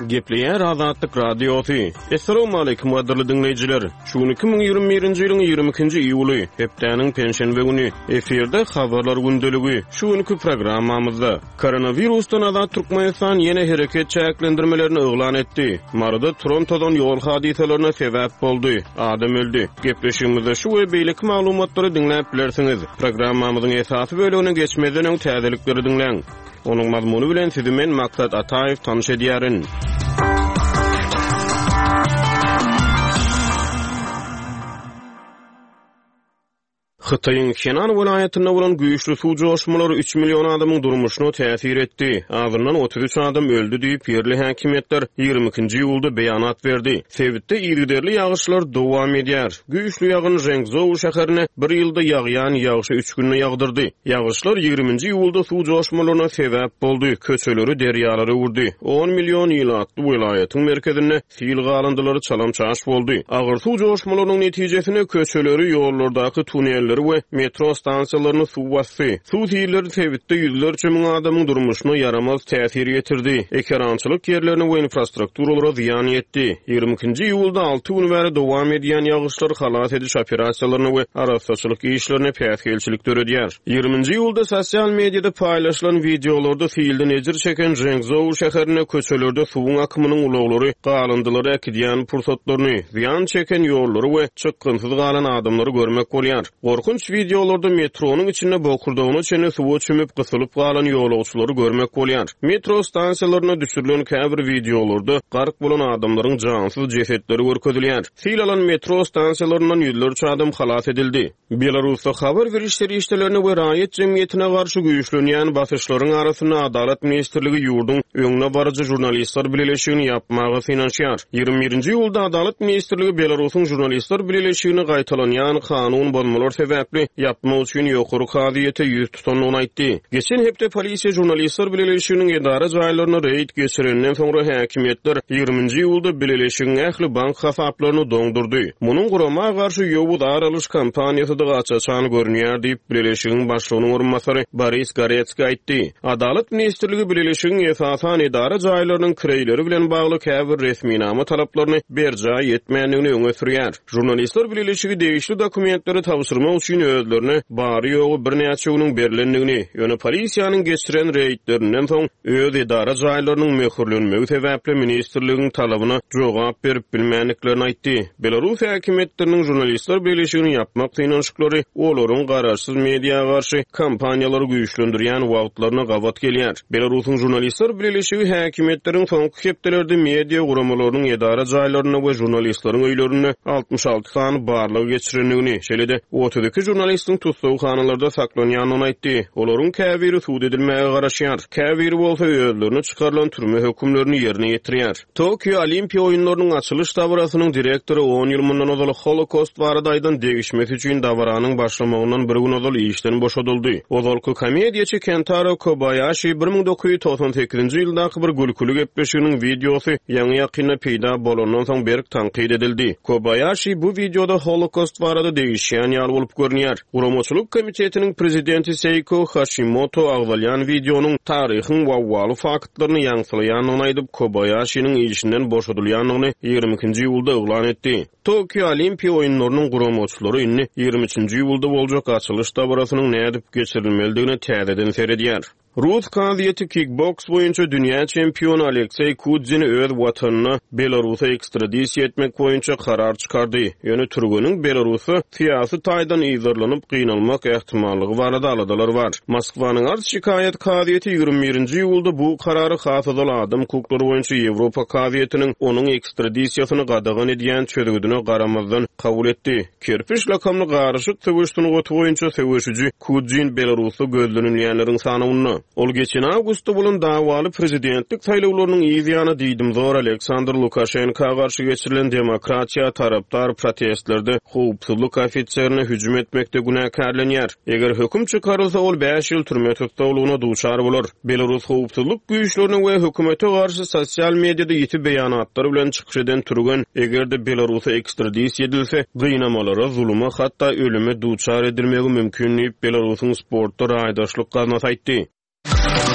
Gepleýär Azatlyk Radiosu. Assalamu alaykum wadirli dinleýijiler. Şu 2021-nji ýylyň 22-nji iýuly, hepdeniň penşenbe güni eferde habarlar gündeligi. Şu günkü programmamyzda koronavirusdan azat Türkmenistan ýene hereket çäklendirmelerini öňlan etdi. Marada Torontodan ýol hadiselerine sebäp boldy. Adam öldü. Gepleşigimizde şu we beýleki maglumatlary dinläp bilersiňiz. Programmamyzyň esasy bölügine geçmeden öň täzelikleri dinleň. Onun mazmunu bilen sizi men Maksat Ataev tanış edýärin. Xitayň Henan welaýatynda bolan güýçli suw joşmalary 3 million adamyň durmuşyna täsir etdi. Azyndan 33 adam öldü diýip ýerli häkimetler 22-nji ýylda beýanat berdi. Sebitde ýygyderli ýagyşlar dowam edýär. Güýçli ýagyn Zhengzhou şäherine bir ýylda ýagýan ýagyşy 3 günde ýagdyrdy. Ýagyşlar 20-nji ýylda suw joşmalaryna sebäp boldy. Köçeleri, derýalary urdy. 10 million ýylatly welaýatyň merkezinde sil galandylary çalamçaş boldy. Agyr suw joşmalarynyň netijesinde köçeleri, ýollardaky tuneller we metro stansiýalaryny suw basdy. Suw ýerleri sebitde ýüzlerçe miň adamyň durmuşyna yaramaz täsir ýetirdi. Ekerançylyk ýerlerine we infrastrukturalaryna ziýan ýetdi. 22-nji ýylda 6 gün bäri dowam edýän ýagyşlar halat ediş operasiýalaryny we araççylyk işlerine päsgelçilik töredýär. 20-nji ýylda sosial mediada paýlaşylan videolarda fiilden ejir çeken Zhengzhou şäherine köçelerde suwun akymynyň ulaglary, galandylary ekidýän pursatlaryny, ziýan çeken ýollary we çykgynsyz galan adamlary görmek bolýar. Korkunç videolarda metronyň içinde bokurdagyny çene suwa çümüp gysylyp galan ýolagçylary görmek bolýar. Metro stansiýalaryna düşürilen käbir videolarda gark bolan adamlaryň jansyz jesetleri görkezilýär. Sil alan metro stansiýalaryndan ýüzlerçe adam halat edildi. Belarusda habar berişleri işlerini we raýat jemgyýetine garşy güýçlenýän basyşlaryň arasynda Adalet ministrligi ýurdun öňüne barjy jurnalistler bileşigini ýapmagy finansiýar. 21-nji ýylda Adalet ministrligi Belarusyň jurnalistler bileşigini gaýtalanýan kanun bolmalar sebäpli yapmak üçin ýokary kaziýete ýüz tutanlygyny aýtdy. Geçen hepde polisiýa jurnalistler bileşiginiň edara jaýlaryna reýd geçirenden soňra häkimetler 20-nji ýylda bileşigiň ähli bank hasaplaryny doňdurdy. Munyň gurama garşy ýowud aralyş kampaniýasy da gaçaçan görünýär diýip bileşigiň başlygynyň orunmasary Boris Goretski aýtdy. Adalet ministrligi bileşigiň esasan edara jaýlarynyň kireýleri bilen bagly käbir resminama talaplaryny berja ýetmänligini öňe sürýär. Jurnalistler bileşigi degişli dokumentleri tapşyrmak üçin özlerini bary ýogy bir näçe güniň berilendigini, ýöne polisiýanyň geçiren reýtlerinden soň öz edara jaýlarynyň möhürlenmegi sebäpli ministrligiň talabyna jogap berip bilmänliklerini aýtdy. Belarus häkimetleriniň jurnalistler bileşigini ýapmak synanyşyklary olaryň garaşsyz mediýaga garşy kampaniýalary güýçlendirýän wagtlaryna gawat gelýär. Belarusyň jurnalistler bileşigi häkimetleriň soňky hepdelerde mediýa guramalarynyň edara jaýlaryna we jurnalistleriň öýlerine 66 sany barlygy geçirenligini, şeýle-de 32 jurnalistiň tutsawyxanalarda saklanýanyny aýtdy. Olaryň käbiri suud edilmäge garaşýar. Käbiri bolsa özlerini çykarlan türme hökümlerini ýerine ýetirýär. Tokyo Olimpiýa oýunlarynyň açylış dabarasynyň direktori 10 ýyl mundan ozaly Holocaust baradaýdan degişmesi üçin dabaranyň başlamagyndan bir gün ozaly işden boşadyldy. Ozalky komediýaçy Kentaro Kobayashi 1998-nji ýyldaky bir gülküli gepleşiginiň videosy ýa-ni ýakynda peýda bolandan soň berk tanqid edildi. Kobayashi bu videoda Holocaust barada degişýän ýaly bolup görünýär. Guramaçylyk komitetiniň prezidenti Seiko Hashimoto agzalyan videonyň taryhyň wawwaly faktlaryny ýaňsylaýanyny aýdyp Kobayashi'niň işinden boşadylýanyny 22-nji ýylda eglan etdi. Tokyo Olimpiýa oýunlarynyň guramaçylary inni 23-nji ýylda boljak açylış dabarasynyň nädip geçirilmeligini täzeden seredýär. Rus kaziýeti kickboks boýunça dünýä çempionu Aleksey Kudzini öz watanyna Belarusa ekstradisiýa etmek boýunça karar çykardy. Ýöne türgüniň Belarusa syýasy taýdan izarlanyp gynalmak ähtimallygy barada aladalar bar. Moskwanyň arz şikaýet kaziýeti 21-nji ýylda bu karary hasady adam hukuklary boýunça Ýewropa kaziýetiniň onuň ekstradisiýasyny gadagan edýän çözgüdüne garamazdan kabul etdi. Kirpiş lakamly garaşyk söwüşdüni goty boýunça söwüşüji Kudzin Belarusa gözlenilýänleriň sanawyny ol geçen awgustda bolan dawaly prezidentlik saýlawlarynyň ýyzyany diýdim zor Aleksandr Lukashenko garşy geçirilen demokratiýa tarapdar protestlerde howpsuzlyk ofitserine hüjüm etmekde günäkärlenýär. Eger höküm çykarylsa ol 5 ýyl türme tutulmagyna duçar bolar. Belarus howpsuzlyk güýçleriniň we hökümete garşy sosial mediada ýetip beýanatlary bilen çykyş eden türgen egerde Belarusa ekstradisiýa edilse gynamalara, zuluma, hatda ölüme duçar edilmegi mümkin diýip Belarusyň sportda raýdaşlyk gazna aýtdy.